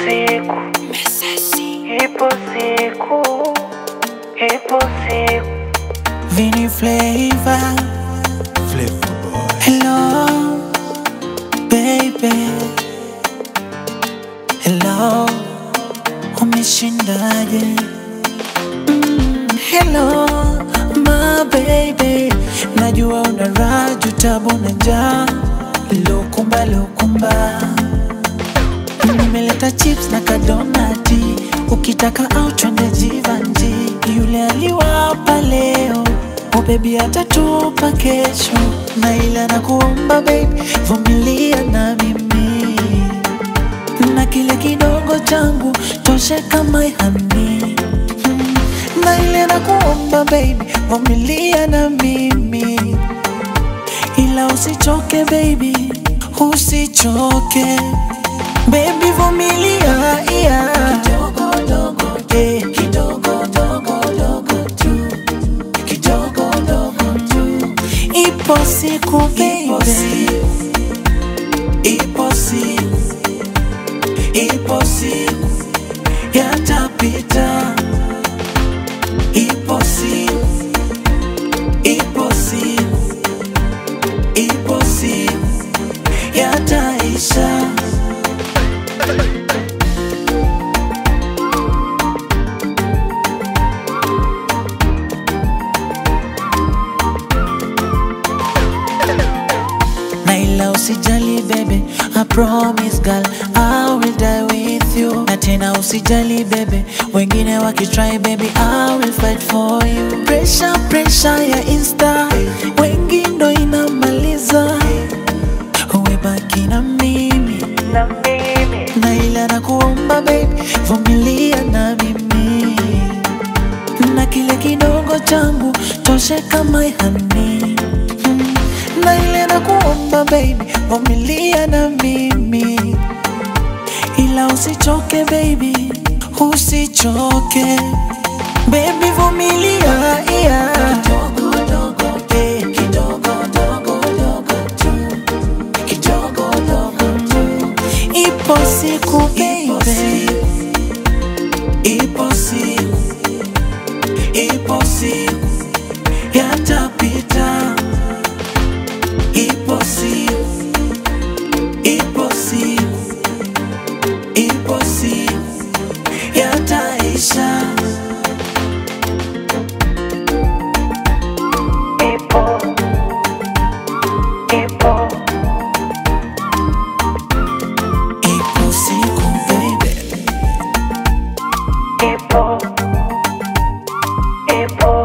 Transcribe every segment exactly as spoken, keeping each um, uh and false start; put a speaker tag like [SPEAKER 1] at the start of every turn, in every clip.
[SPEAKER 1] siku, ipo siku, ipo siku.
[SPEAKER 2] Vini Flavor,
[SPEAKER 3] Flavor boy.
[SPEAKER 2] hello, baby. Hello, umeshindaje? Mm, hello, my baby. Najua una raju tabu na njaa. Lokumba, lokumba. Nimeleta chips na kadonati. Ukitaka au twende Jivanji. Yule aliwapa leo, oh baby atatupa kesho. Na ila nakuomba baby, vumilia na mimi. Na kile kidogo changu toshe kama honey. Mm. Na ile nakuomba baby, vumilia na mimi. Ila usichoke baby, usichoke baby, vumilia yeah. Kidogo dogo eh, kidogo dogo dogo tu, kidogo dogo tu. Ipo siku baby, ipo siku, ipo siku yatapita. Ipo siku, ipo siku, ipo siku yataisha. Na ila usijali baby, I promise girl, I will die with you. Na tena usijali baby, wengine wakitry baby, I will fight for you. Pressure, pressure ya Insta, wengi ndo inamaliza. Uwe baki na mimi,
[SPEAKER 1] Na mimi,
[SPEAKER 2] na ila nakuomba baby, vumilia na mimi. Na kile kidogo changu toshe kama honey. Mm. Na ile nakuomba baby, vumilia na mimi. Ila usichoke baby, usichoke baby, vumilia yeah. Kidogo dogo eh, kidogo dogo dogo tu, kidogo dogo tu. Ipo siku baby, ipo siku, ipo siku yatapita. Ipo siku, ipo siku, ipo siku yataisha.
[SPEAKER 1] ipo, ipo,
[SPEAKER 2] Ipo siku baby,
[SPEAKER 1] ipo, ipo.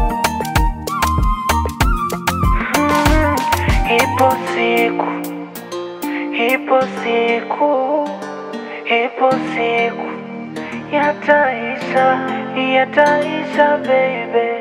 [SPEAKER 1] Mm, ipo siku, ipo siku, ipo siku yataisha, yataisha baby.